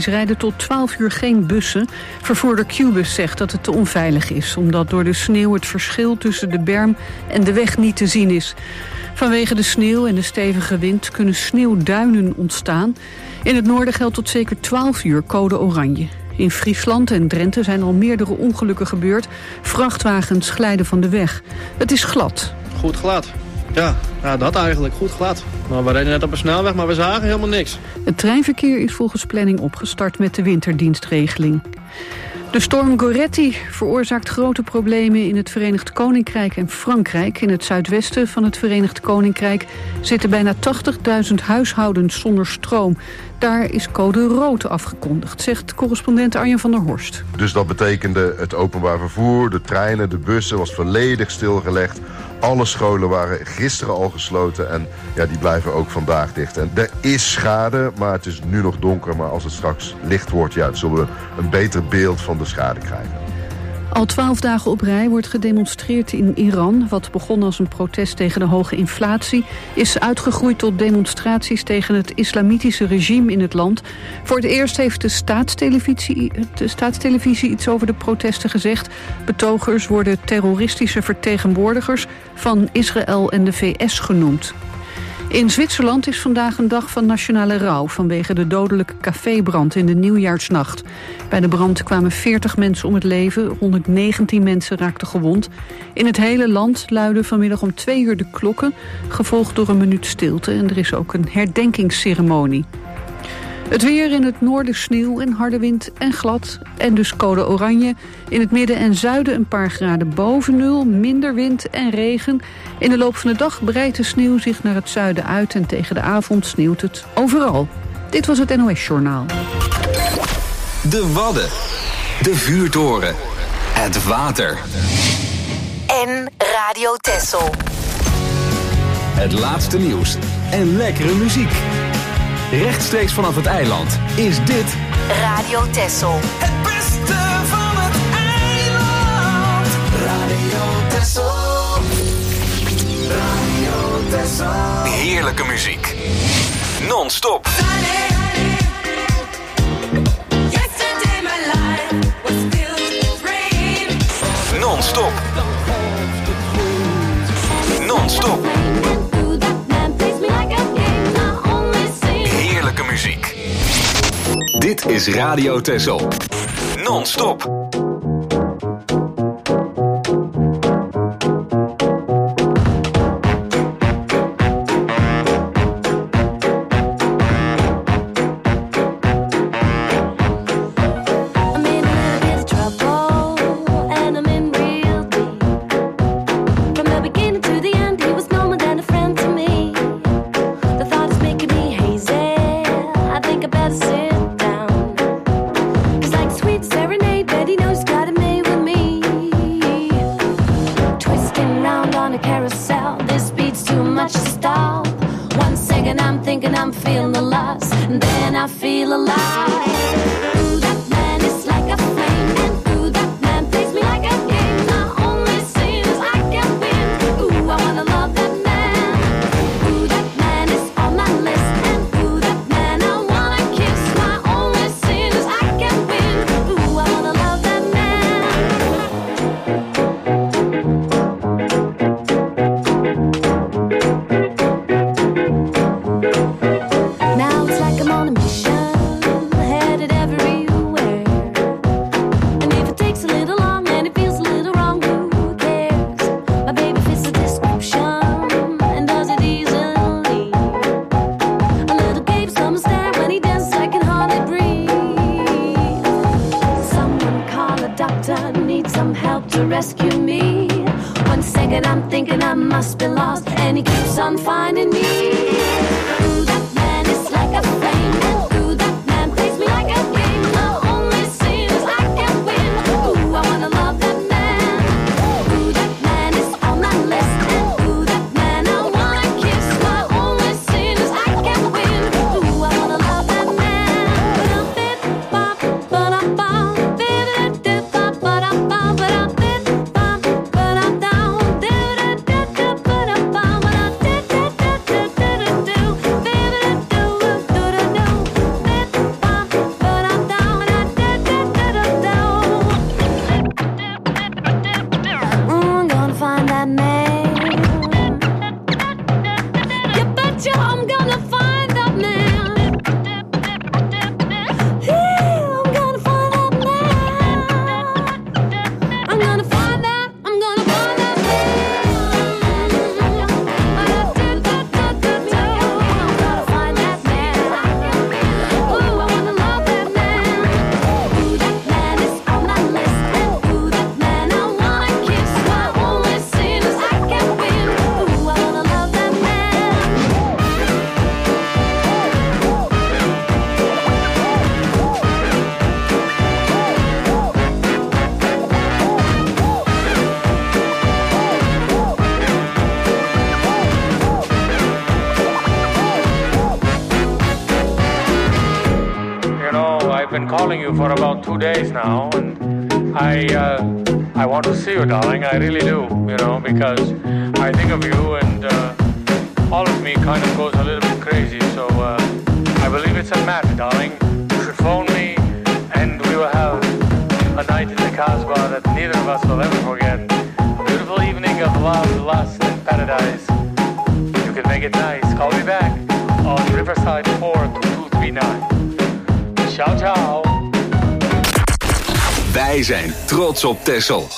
rijden tot 12 uur geen bussen. Vervoerder Qbus zegt dat het te onveilig is, omdat door de sneeuw het verschil tussen de berm en de weg niet te zien is. Vanwege de sneeuw en de stevige wind kunnen sneeuwduinen ontstaan. In het noorden geldt tot zeker 12 uur code oranje. In Friesland en Drenthe zijn al meerdere ongelukken gebeurd. Vrachtwagens glijden van de weg. Het is glad. Goed glad. Ja, dat eigenlijk. Goed glad. Nou, we reden net op een snelweg, maar we zagen helemaal niks. Het treinverkeer is volgens planning opgestart met de winterdienstregeling. De storm Goretti veroorzaakt grote problemen in het Verenigd Koninkrijk en Frankrijk. In het zuidwesten van het Verenigd Koninkrijk zitten bijna 80.000 huishoudens zonder stroom. Daar is code rood afgekondigd, zegt correspondent Arjen van der Horst. Dus dat betekende het openbaar vervoer, de treinen, de bussen was volledig stilgelegd. Alle scholen waren gisteren al gesloten en ja, die blijven ook vandaag dicht. En er is schade, maar het is nu nog donker. Maar als het straks licht wordt, ja, zullen we een beter beeld van de schade krijgen. Al 12 dagen op rij wordt gedemonstreerd in Iran. Wat begon als een protest tegen de hoge inflatie is uitgegroeid tot demonstraties tegen het islamitische regime in het land. Voor het eerst heeft de staatstelevisie iets over de protesten gezegd. Betogers worden terroristische vertegenwoordigers van Israël en de VS genoemd. In Zwitserland is vandaag een dag van nationale rouw vanwege de dodelijke cafébrand in de nieuwjaarsnacht. Bij de brand kwamen 40 mensen om het leven, 119 mensen raakten gewond. In het hele land luiden vanmiddag om 2 uur de klokken, gevolgd door een minuut stilte en er is ook een herdenkingsceremonie. Het weer: in het noorden sneeuw en harde wind en glad. En dus code oranje. In het midden en zuiden een paar graden boven nul. Minder wind en regen. In de loop van de dag breidt de sneeuw zich naar het zuiden uit. En tegen de avond sneeuwt het overal. Dit was het NOS Journaal. De Wadden. De vuurtoren. Het water. En Radio Texel. Het laatste nieuws. En lekkere muziek. Rechtstreeks vanaf het eiland is dit Radio Texel. Het beste van het eiland. Radio Texel. Radio Texel. heerlijke muziek. Non-stop. Non-stop. Non-stop. Heerlijke muziek. Dit is Radio Texel. Non-stop. been calling you for about 2 days now, and I want to see you, darling. I really do, because I think of you, and all of me kind of goes a little bit crazy. So I believe it's a match, darling. You should phone me, and we will have a night in the Casbah that neither of us will ever forget. A beautiful evening of love, lust, and paradise. You can make it nice. Call me back on Riverside 42239. Ciao, ciao. Wij zijn trots op Texel.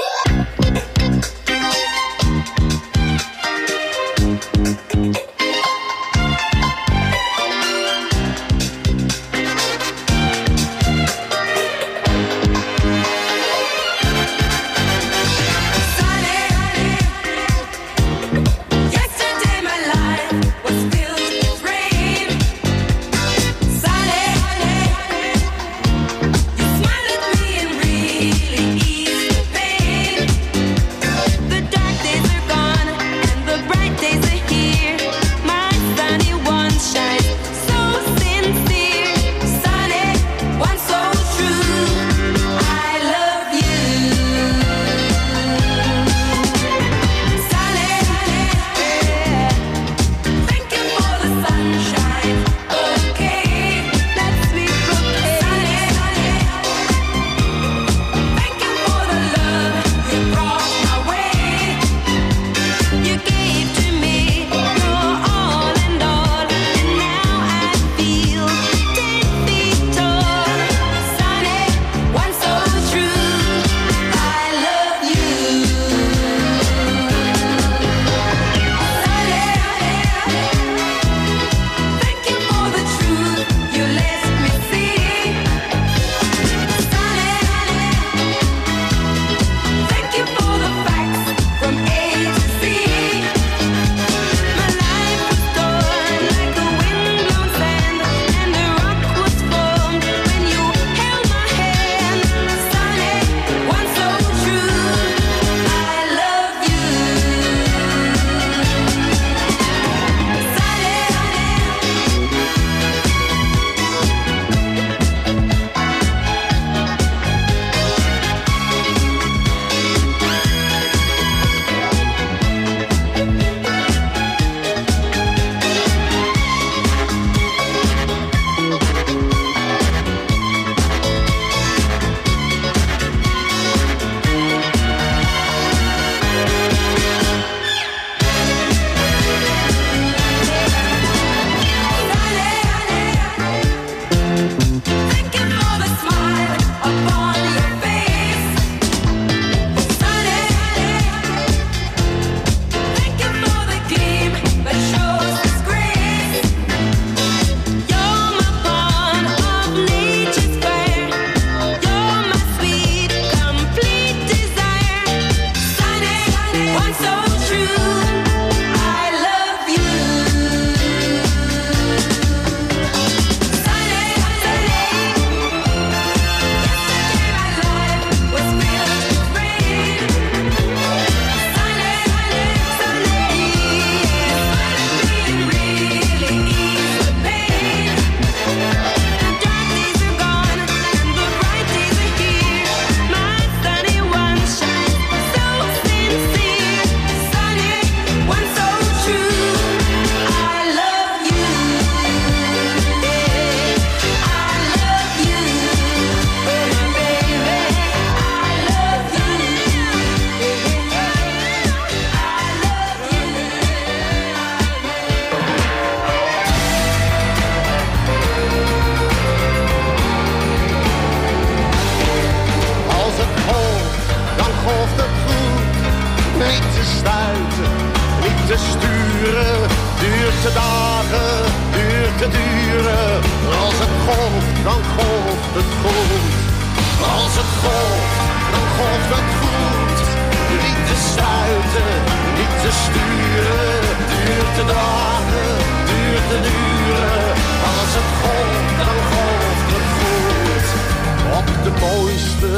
de dagen duurt te duren. Als het golft, dan golft het goed. Als het golft, dan golft het goed. Niet te stuiten, niet te sturen. Duurt te dagen, duurt te duren. Als het golft, dan golft het goed. Op de mooiste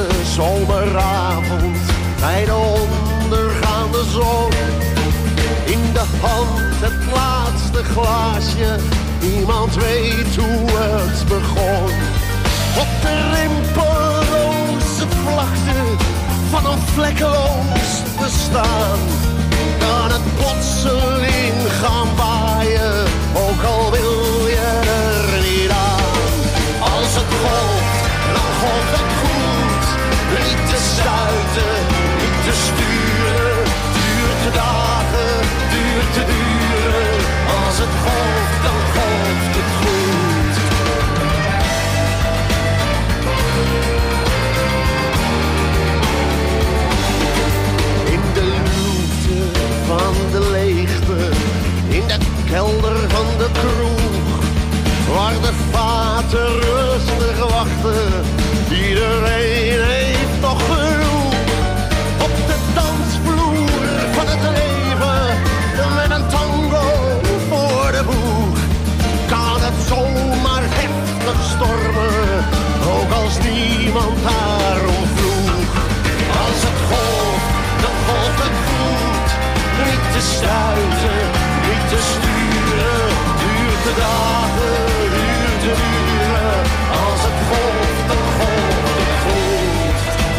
zomeravond, bij de ondergaande zon. In de hand het laatste glaasje, niemand weet hoe het begon. op de rimpelloze vlakte van een vlekkeloos bestaan. Kan het plotseling gaan waaien, ook al wil je er niet aan. Als het golft, dan golft het goed. Niet te stuiten, niet te sturen. Duurt te dagen, duurt te duren. Als het golft, dan golft het goed. In de luwte van de leegte, in de kelder van de kroeg, waar de vaten rustig wachten, iedereen heeft nog genoeg. Op de dansvloer van het leven, met een tango voor de boeg, kan het zomaar heftig stormen, ook als niemand daarom vroeg. Als het golft, dan golft het goed. Niet te stuiten, niet te sturen. Duurt de dagen, duurt de uren. Als het golft, dan golft het goed.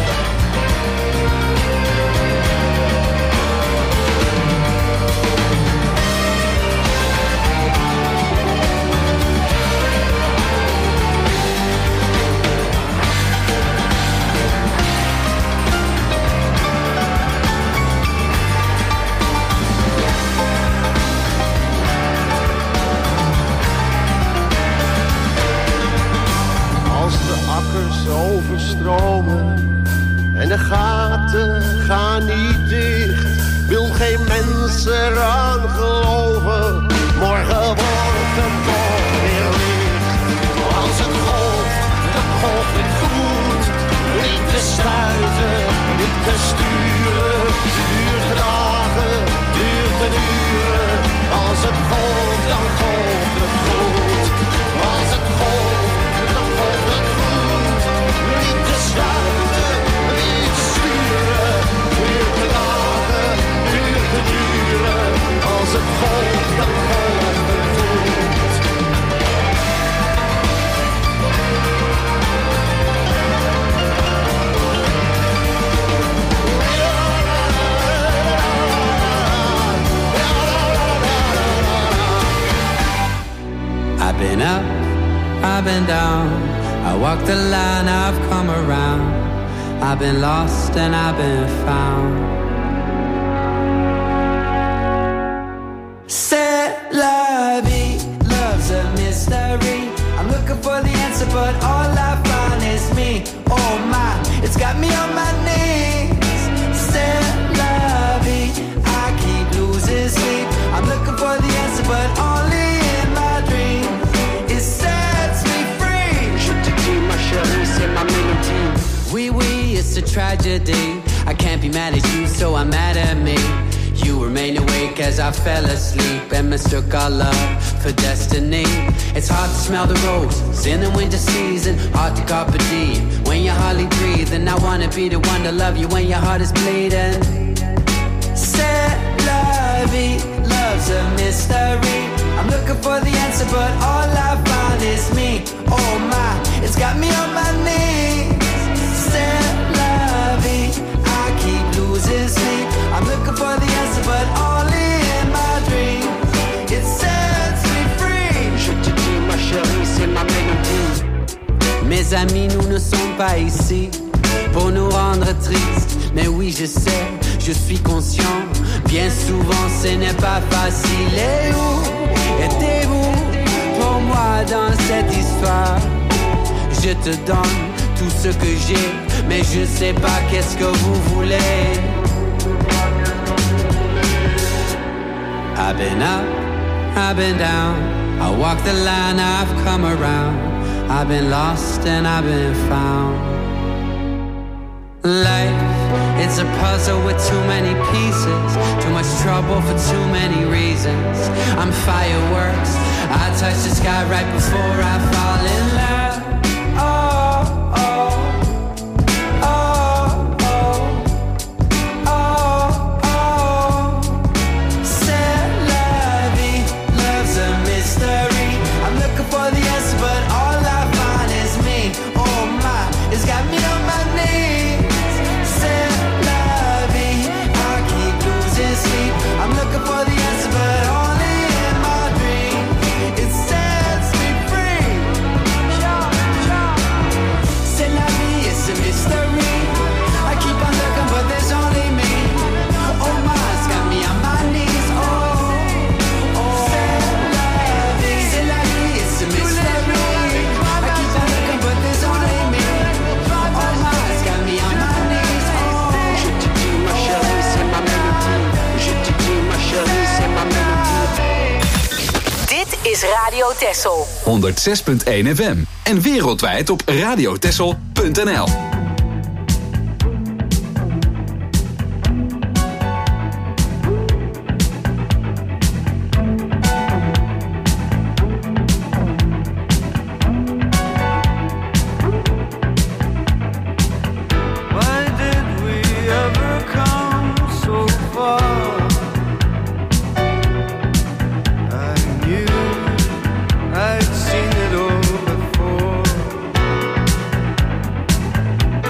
Overstromen en de gaten gaan niet dicht. Wil geen mens eraan geloven, morgen wordt het toch weer licht. Als het golft, dan golft het goed. Niet te stuiten, niet te sturen. Duurt de dagen, duurt de uren. Als het golft, dan golft het goed. Als het golft, dan golft het goed. Niet te stuiten, niet te sturen. Duurt de dagen, duurt de uren. Als het golft, dan golft het goed. I've been up, I've been down. I walked the line, I've come around. I've been lost and I've been found. C'est la vie, love's a mystery. I'm looking for the answer, but all I find is me. Oh my, it's got me on my knees. C'est la vie, I keep losing sleep. I'm looking for the answer, but only in my dreams. It sets me free. Je te dis, ma chérie, c'est ma mélodie. Oui, oui, it's a tragedy. I can't be mad at you, so I'm mad at me. You remain awake as I fell asleep and mistook our love for destiny. It's hard to smell the roses in the winter season, hard to carpe diem when you're hardly breathing. I wanna be the one to love you when your heart is bleeding. C'est la vie, love's a mystery. I'm looking for the answer, but all I find is me. Oh my, it's got me on my knees. C'est la vie, I keep losing sleep. I'm looking for the answer, but only in my dreams. It sets me free. Je te dis, ma chérie, c'est ma mélodie. Mes amis, nous ne sommes pas ici pour nous rendre tristes. Mais oui, je sais, je suis conscient. Bien souvent, ce n'est pas facile. Et où étiez-vous pour moi dans cette histoire? Je te donne tout ce que j'ai, mais je sais pas qu'est-ce que vous voulez. I've been up, I've been down. I walk the line, I've come around. I've been lost and I've been found. Life, it's a puzzle with too many pieces. Too much trouble for too many reasons. I'm fireworks, I touch the sky right before I fall in love. Oh, oh, oh, oh, oh, oh. C'est la vie, love's a mystery. I'm looking for the answer, but all I find is me. Oh Texel. 106.1 FM. En wereldwijd op radiotexel.nl. I'd seen it all before.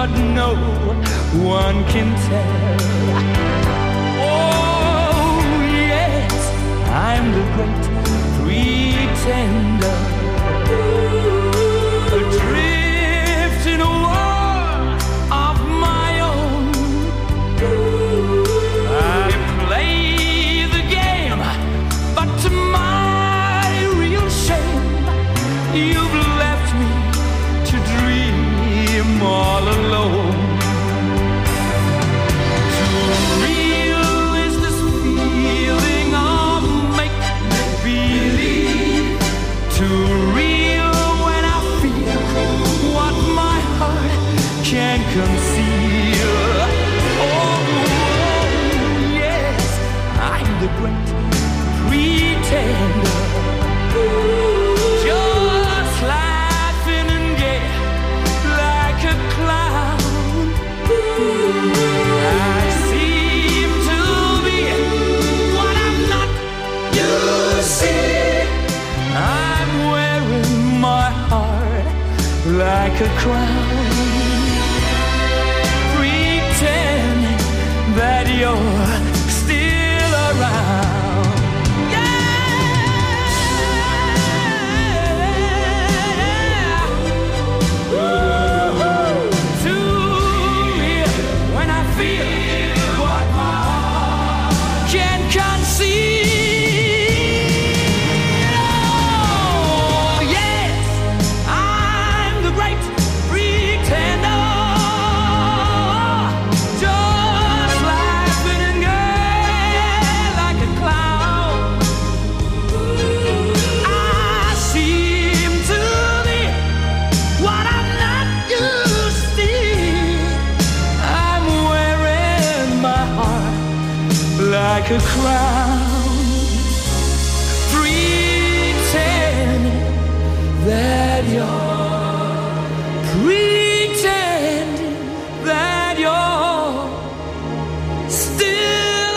but no one can tell. Oh, yes, I'm the great pretender. Adrift in a world of my own. I play the game, but to my real shame, you've left me to dream all alone. Too real is this feeling of make-believe. Too real when I feel what my heart can't conceal. Oh, yes, I'm the great pretender. Just laughing and gay like a clown. I seem to be what I'm not. You see, I'm wearing my heart like a crown, pretending that you're still around. Like a crown, pretending that you're still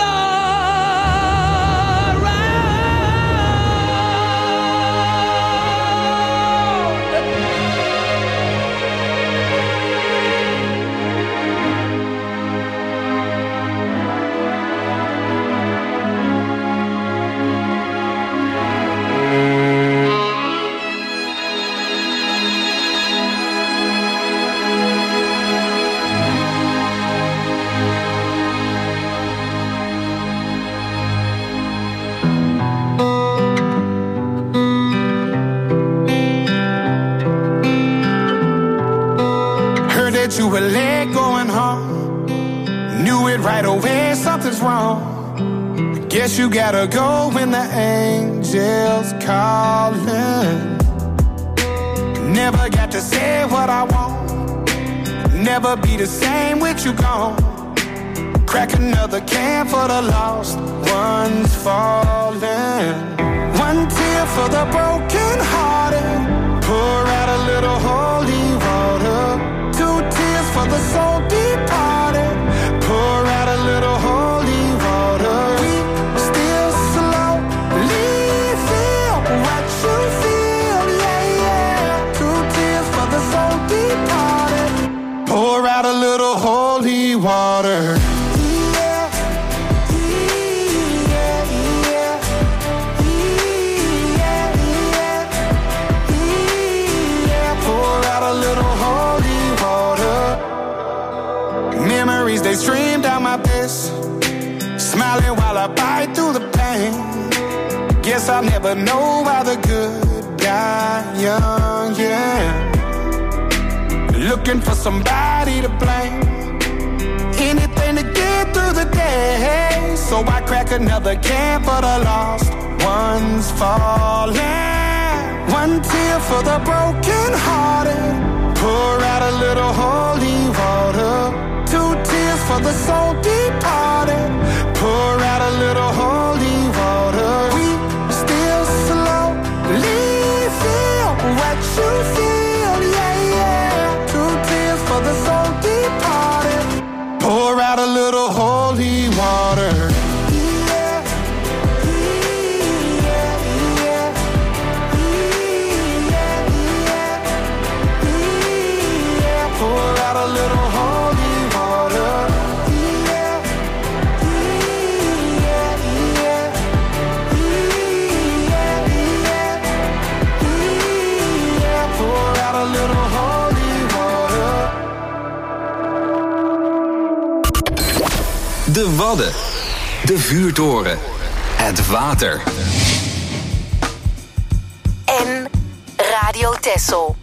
You were late going home, knew it right away, something's wrong. Guess you gotta go when the angel's calling. Never got to say what I want, never be the same with you gone. Crack another can for the lost ones falling. One tear for the broken hearted, pour out a little holy water. For the soul departed, pour out a little holy water. We still slowly feel what you feel, yeah, yeah. 2 tears for the soul departed, pour out a little holy water. They stream down my face, smiling while I bite through the pain. Guess I'll never know why the good die young, yeah. Looking for somebody to blame, anything to get through the day. So I crack another can for the lost ones falling. One tear for the broken hearted, pour out a little holy water. 2 tears for the soul departed, pour out a little holy water. We still slowly feel what you feel, yeah, yeah. 2 tears for the soul departed, pour out a little holy water. Pour out a little De Wadden. De vuurtoren. Het water. En Radio Texel.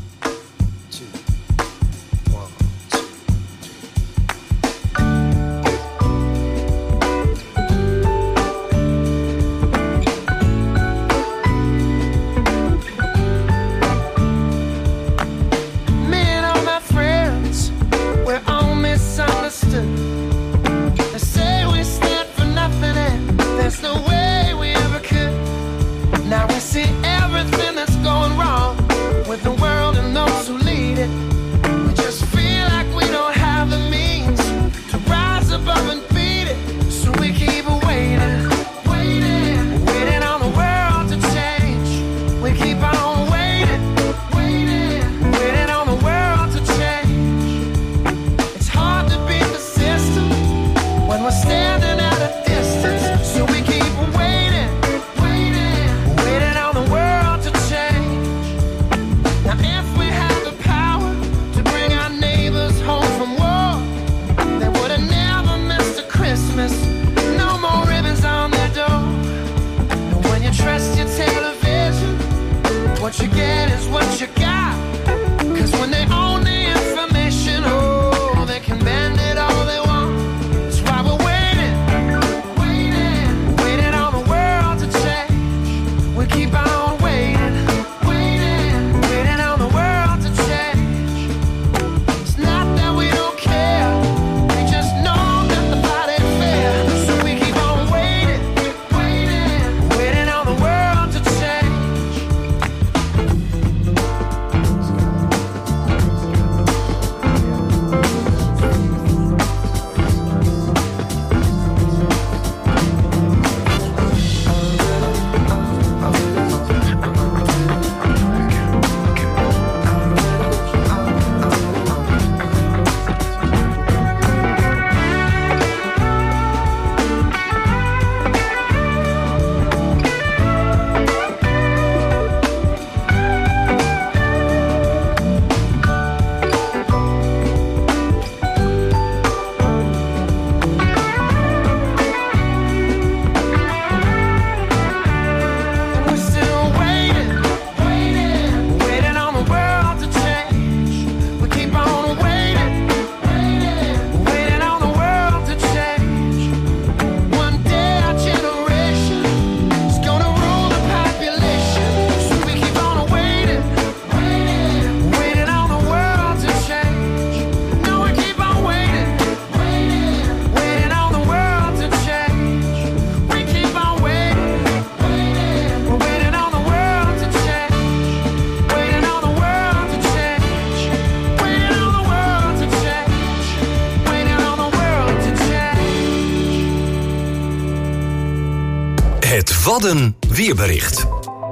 Wadden weerbericht.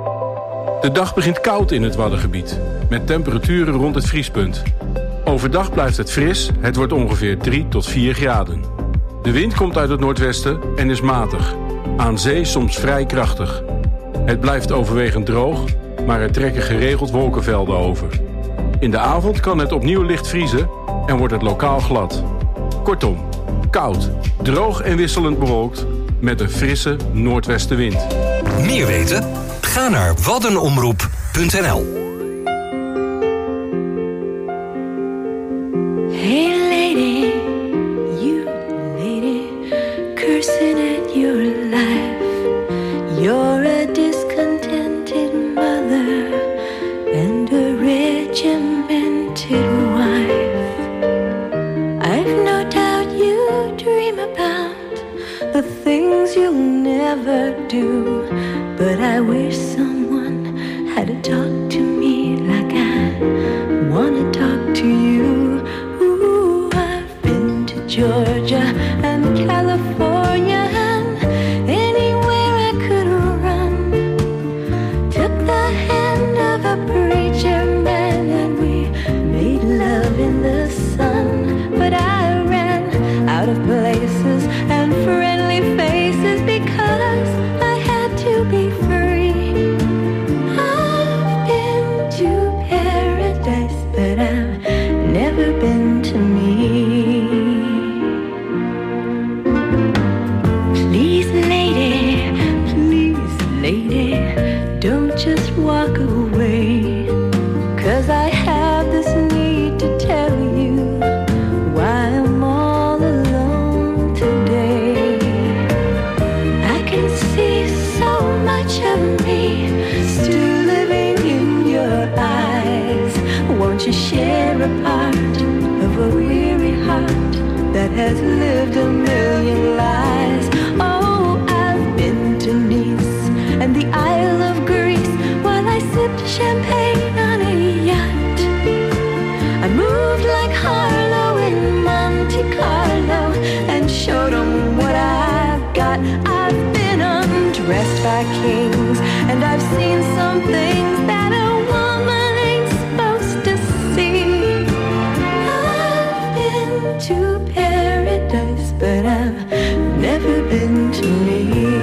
De dag begint koud in het Waddengebied, met temperaturen rond het vriespunt. Overdag blijft het fris, het wordt ongeveer 3 tot 4 graden. De wind komt uit het noordwesten en is matig, aan zee soms vrij krachtig. Het blijft overwegend droog, maar er trekken geregeld wolkenvelden over. In de avond kan het opnieuw licht vriezen en wordt het lokaal glad. Kortom, koud, droog en wisselend bewolkt met een frisse noordwestenwind. Meer weten? Ga naar waddenomroep.nl. Hey lady, you lady, cursing at your life. You're a discontented mother and a regimented wife. I've no doubt you dream about the things you'll never do, but I wish someone had to talk to me like I wanna talk to you. Ooh, I've been to Georgia and California and anywhere I could run. Took the hand of a preacher man and we made love in the sun, but I ran out of places and friendly faces because I had to be free. I've we're a part of a weary heart that has lived a million lives. Oh, I've been to Nice and the Isle of Greece while I sipped champagne on a yacht. I moved like Harlow in Monte Carlo and showed them what I've got. I've been undressed by kings and I've seen some things that a woman ain't supposed to see. I've been to paradise, but I've never been to me.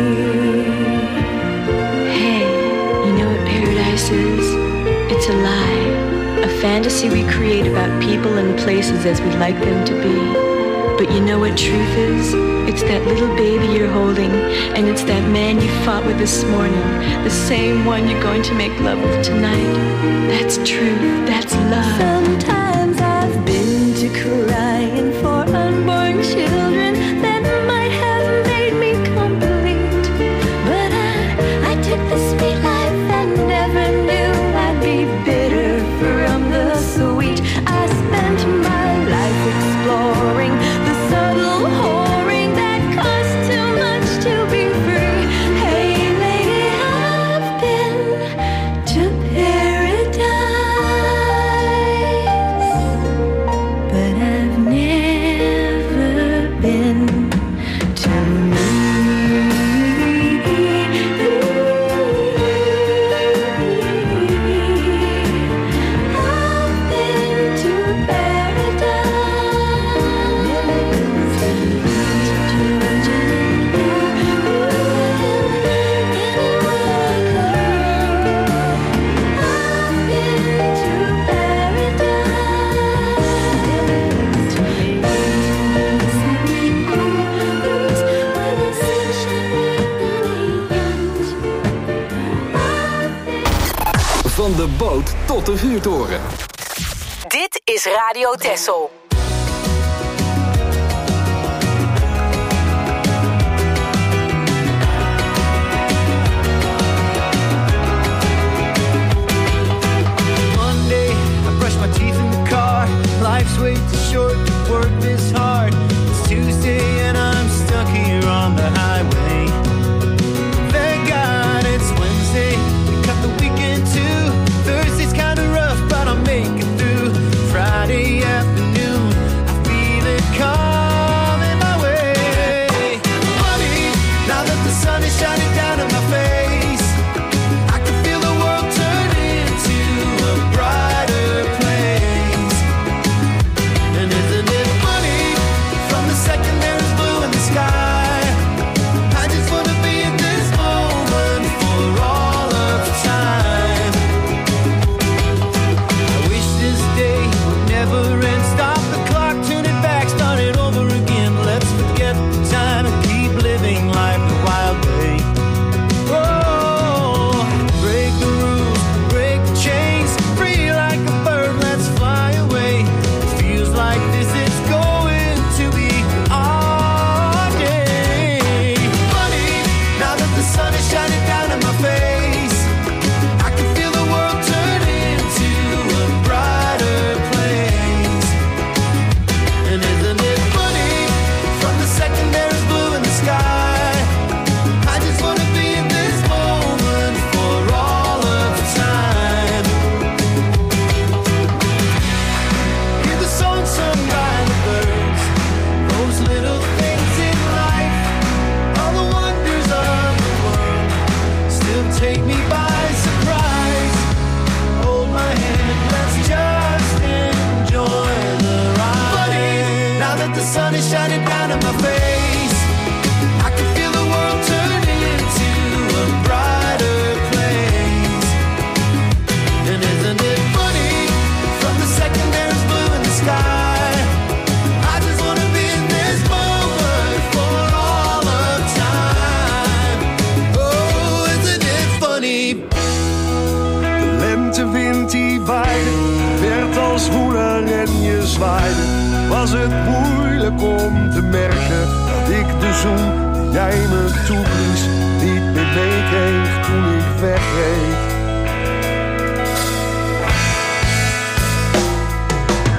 Hey, you know what paradise is? It's a lie, a fantasy we create about people and places as we'd like them to be. But you know what truth is? It's that little baby you're holding, and it's that man you fought with this morning, the same one you're going to make love with tonight. That's truth, that's love. Sometimes I've been to crying for unborn children that might have made me complete. But I took the sweet life and never knew I'd be bitter from the sweet. I spent my life exploring the subtle whoring that costs too much to be free. Hey lady, I've been to paradise, but I've never been to me. I've been to Van de boot tot de vuurtoren. Dit is Radio Texel. Monday, I brush my teeth in the car. Life's way too short to work this hard. It's Tuesday and I'm stuck here on the highway. Thank God it's Wednesday. We cut the weekend too. Thursday's kinda rough, but I'll make it through. Friday afternoon, I feel it coming my way. Funny, now that the sun is shining down in my face, I can feel the world turn into a brighter place. And isn't it funny, from the second there is blue in the sky, I just wanna be in this moment for all of time. I wish this day would never end. Stop the clock, turn it back, start it over again. Let's forget the time and keep living life the wild way. Oh, break the rules, break the chains, free like a bird, let's fly away. It feels like this is going to be our day. Funny, now that the sun is shining down in my face, I can feel the world turn into a brighter place. And isn't it funny, from the second there is blue in the sky, I just wanna be in this moment for all of time. Hear the song sung by the birds, those little things in life, all the wonders of the world, still take me by surprise. Hold my hand, let's just enjoy the ride. Funny, now that the sun is shining down in my face, I can feel the world turn into a brighter place. And isn't it funny, from the second there is blue in the sky, I just wanna be in this moment for all of time. Oh, isn't it funny? De lentewind die waaide, werd als woeler en je zwaaide. Was het moeilijk om te merken dat ik de zoen die jij me toeblies niet meer meekreeg toen ik wegreed.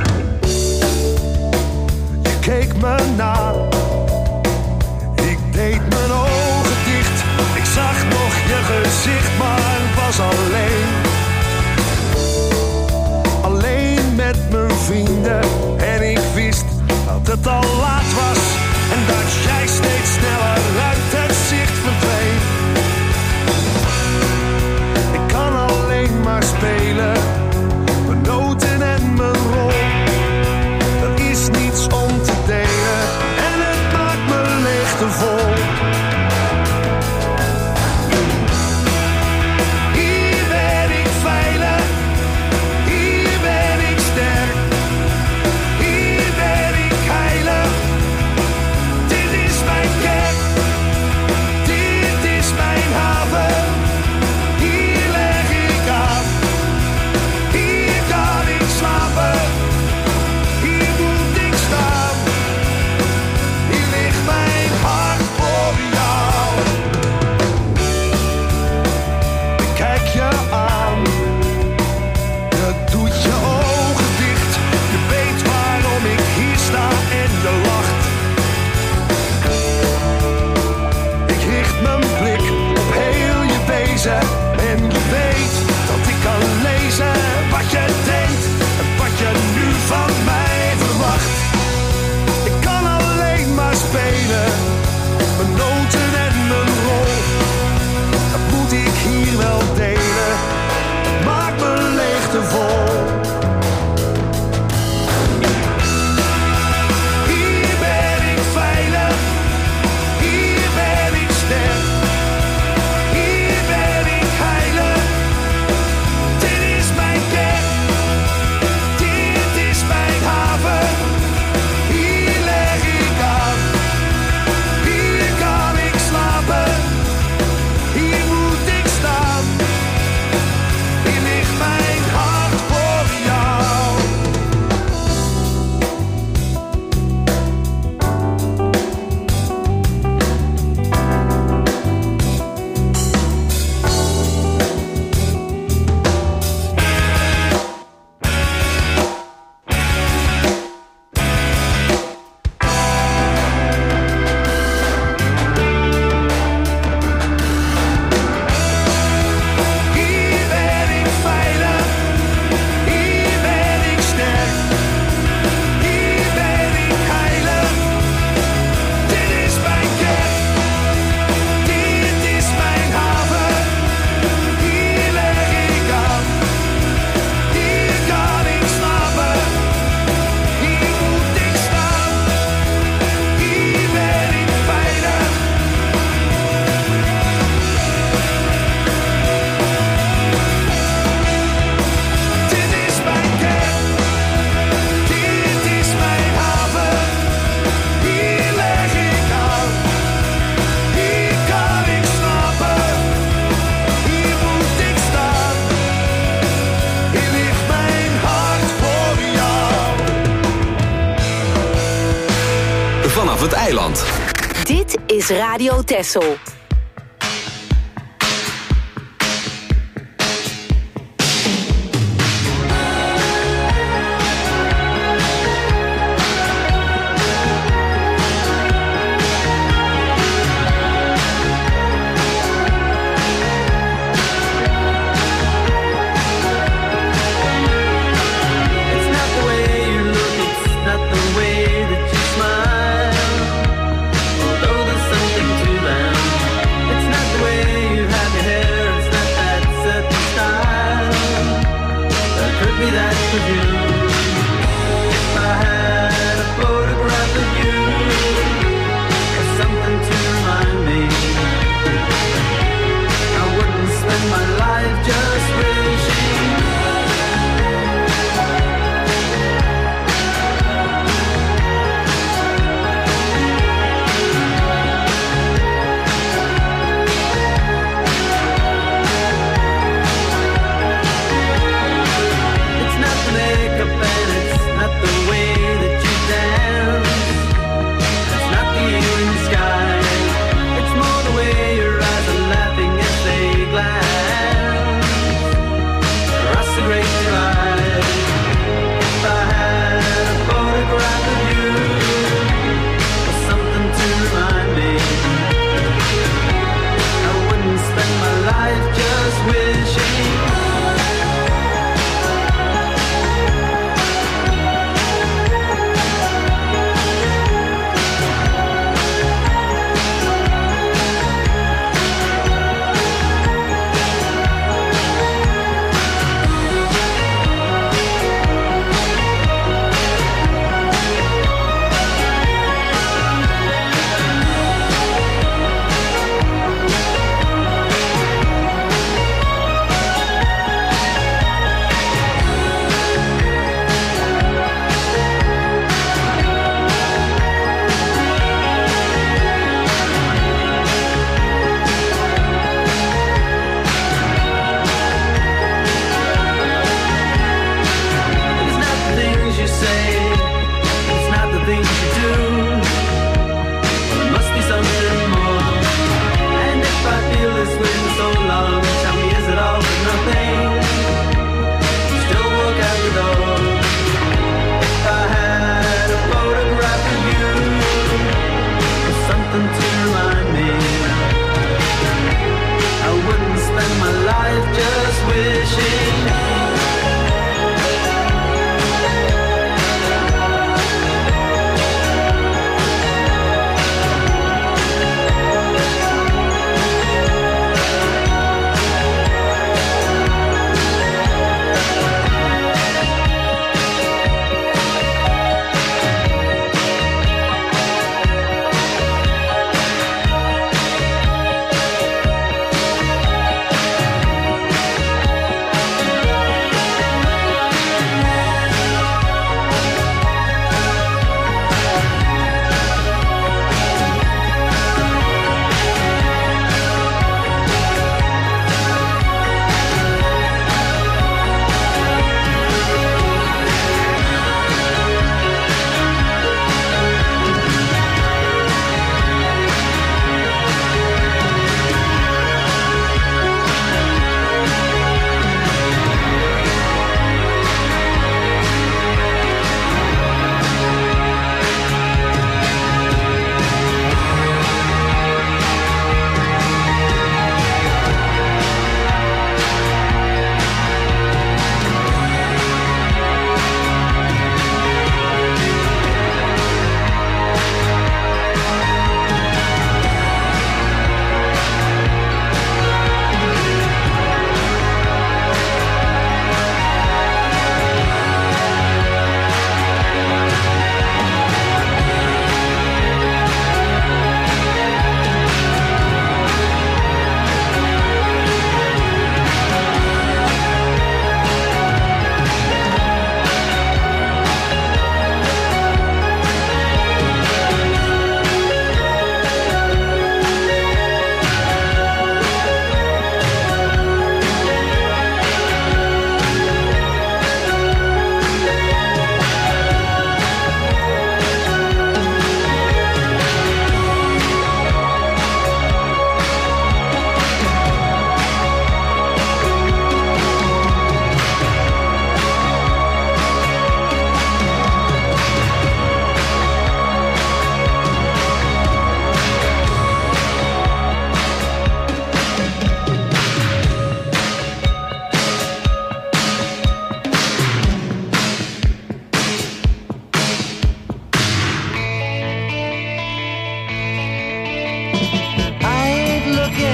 vanaf het eiland. Dit is Radio Texel.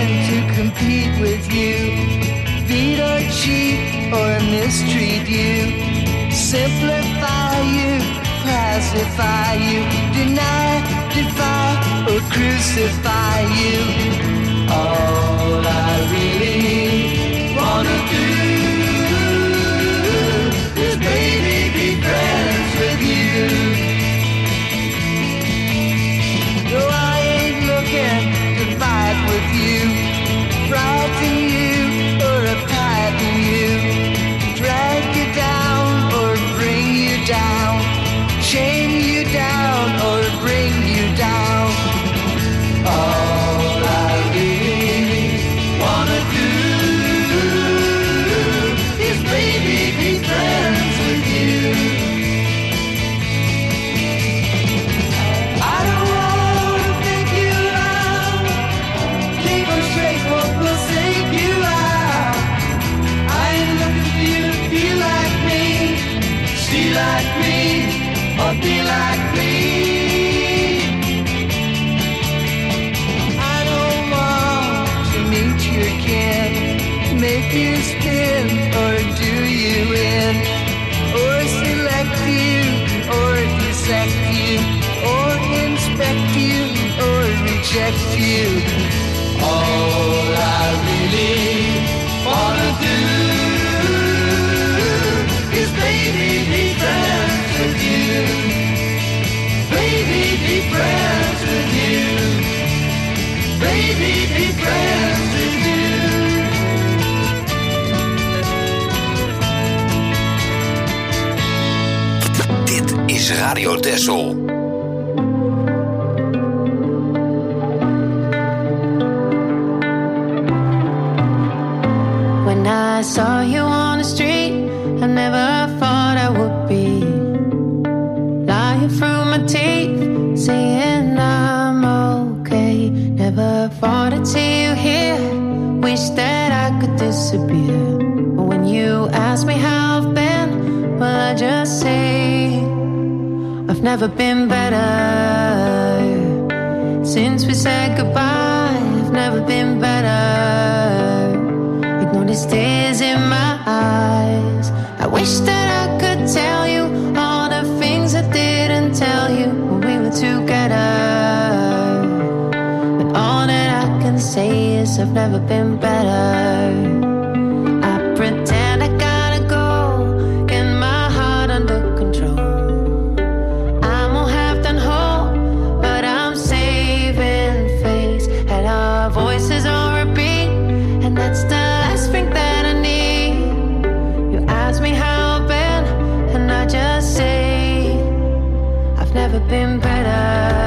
pretend to compete with you, beat or cheat or mistreat you, simplify you, pacify you, deny, defy or crucify you. All I really wanna do is baby be friends with you. No, I ain't looking to fight with you, frighten you or frighten you, drag you down or bring you down, chain you down or bring you down. All I really wanna do is baby be friends with you. I don't wanna think you out, keep on straight what will save you out. I ain't looking for you to be like me, see like me, or be like me. I don't want to meet your kin, make you spin or do you in, or select you or dissect you, or inspect you or reject you. All I really wanna do is baby be friends with you, baby be friends with you, baby be friends with you. Dit is Radio Texel. When I saw you on the street, I never thought I would be lying through my teeth, saying I'm okay. Never thought I'd see you here, wish that I could disappear. But when you ask me how I've been, well, I just say I've never been better. Since we said goodbye, I've never been better. Ignore these tears in my eyes. I wish that I could tell you all the things I didn't tell you when we were together. But all that I can say is I've never been better. I pretend I gotta go, get my heart under control. I'm all half done whole, but I'm saving face. Had our voices on repeat, and that's the last thing that I need. You ask me how I've been, and I just say I've never been better.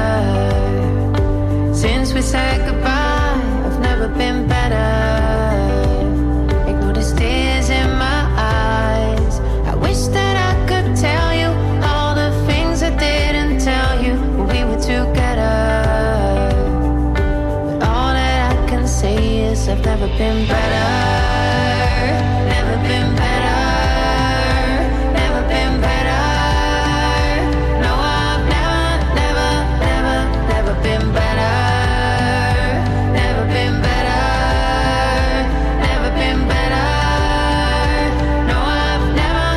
Since we said goodbye, I've never been better. Ignore the tears in my eyes. I wish that I could tell you all the things I didn't tell you when we were together. But all that I can say is I've never been better. Never been better. Never been better. No, I've never been better. Never been better. Never been better. No, I've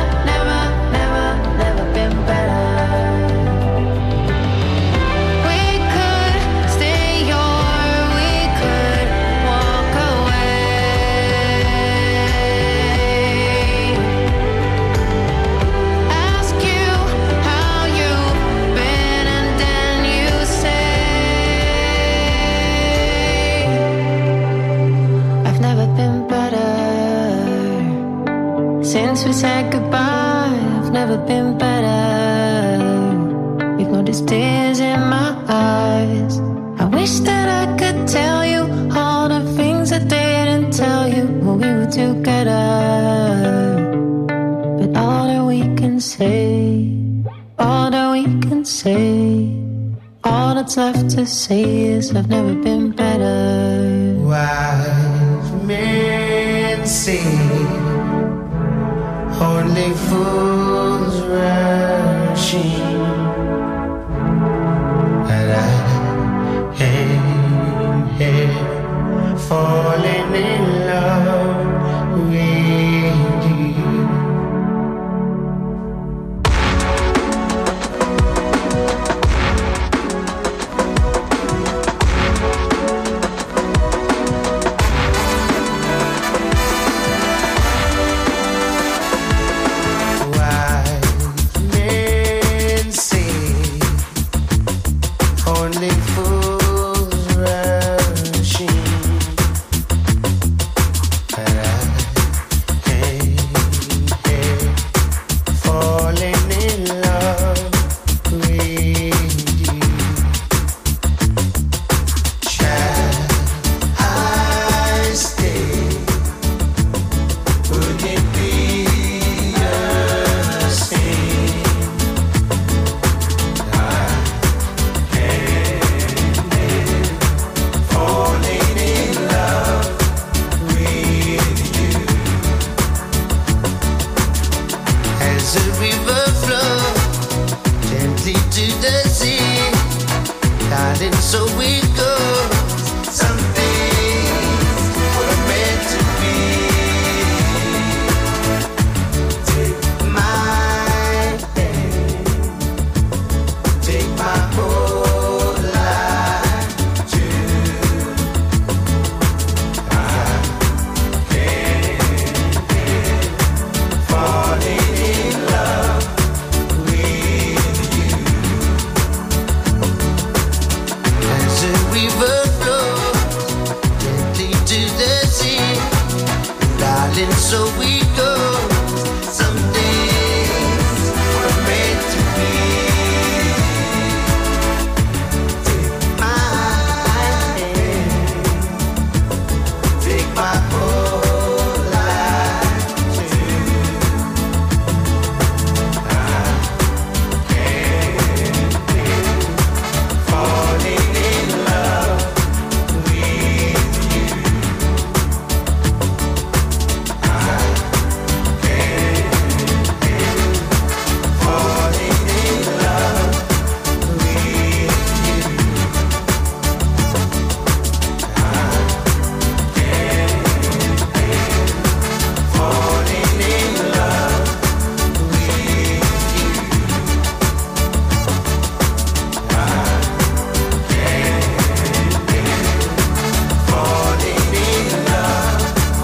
never been better. We could stay or we could walk away. Ask you how you've been and then you say I've never been better. Since we said goodbye, I've never been better. Ignore these tears in my eyes. I wish that I could tell you all the things I didn't tell you when we were together. But all that we can say, all that we can say, all that's left to say is I've never been better. Wise men say only fools rushing, and I ain't here for darling, so it goes. Some things were meant to be. Take my hand, take my whole life too. I can't falling in love with you. As a river flows gently to the sea, darling, so we go. Some days were meant to be. Take my hand, take my whole life too. I can't falling in love with you. I can't falling in love with you. I can't falling in love with you. I falling in love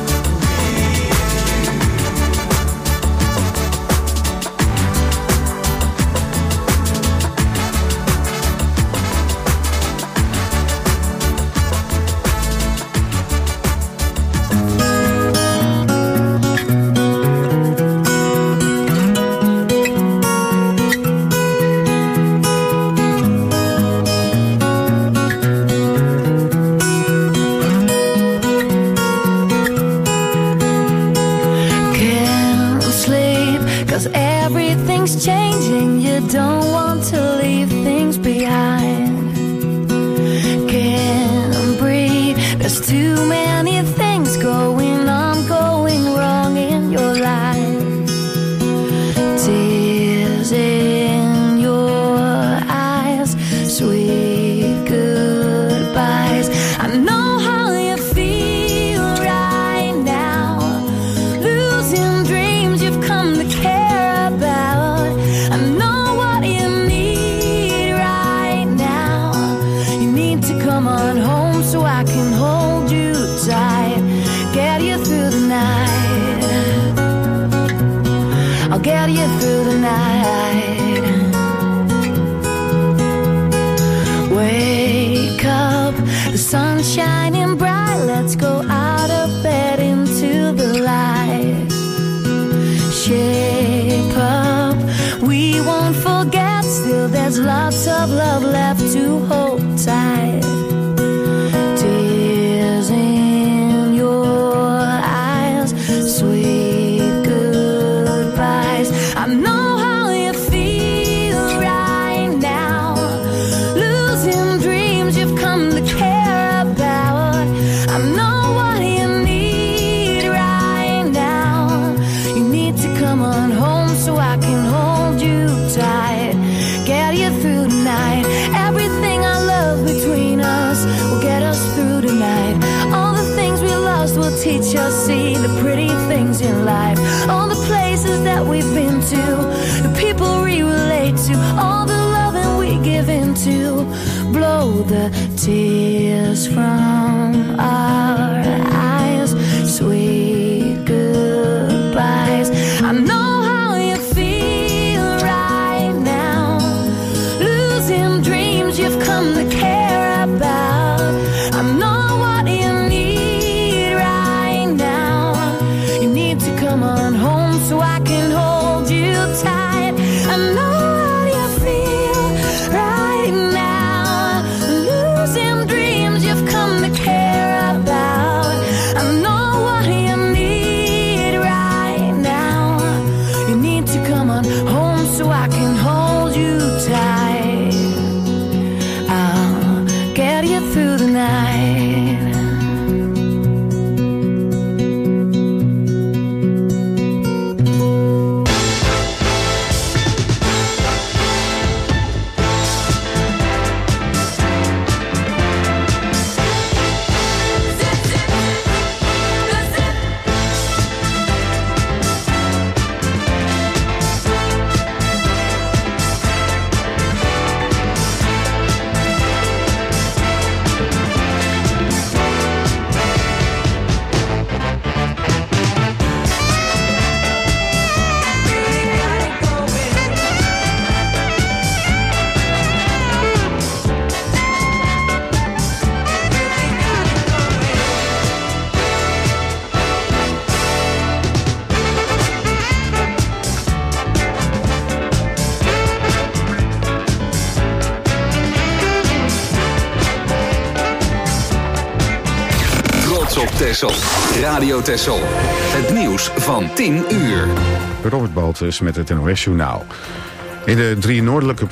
Can't sleep, 'cause everything's changing. You don't want to leave things behind. Can't breathe, there's too many things going on, going wrong in your life. Tears in your eyes, sweet goodbyes. I know how you feel right now, losing dreams you've come to care about. I know what you need right now. You need to come on home so I can hold you tight, get you through the night. I'll get you through the night. Wake up, the sun's shining bright. Let's go out of bed into the light. Shape up, we won't forget. Still there's lots of love left to hold tight. Tears in your eyes, sweet goodbyes. I know how you feel right now, losing dreams you've come to care about. I know what you need right now. You need to come on home so I can hold you tight, get you through the night. Everything I love between us will get us through tonight. All the things we lost will teach us, see the pretty things in life. All the places that we've been to, the people we relate to, all the loving we give into. Blow the tears from our eyes, sweet goodbyes. I know how you feel right now, losing dreams you've come to care about. I know what you need right now. You need to come on home so I can hold you tight. I know how you feel right now, losing dreams you've come to care about. op Texel. Radio Texel. Het nieuws van 10 uur. Robert Baltus met het NOS Journaal. In de 3 noordelijke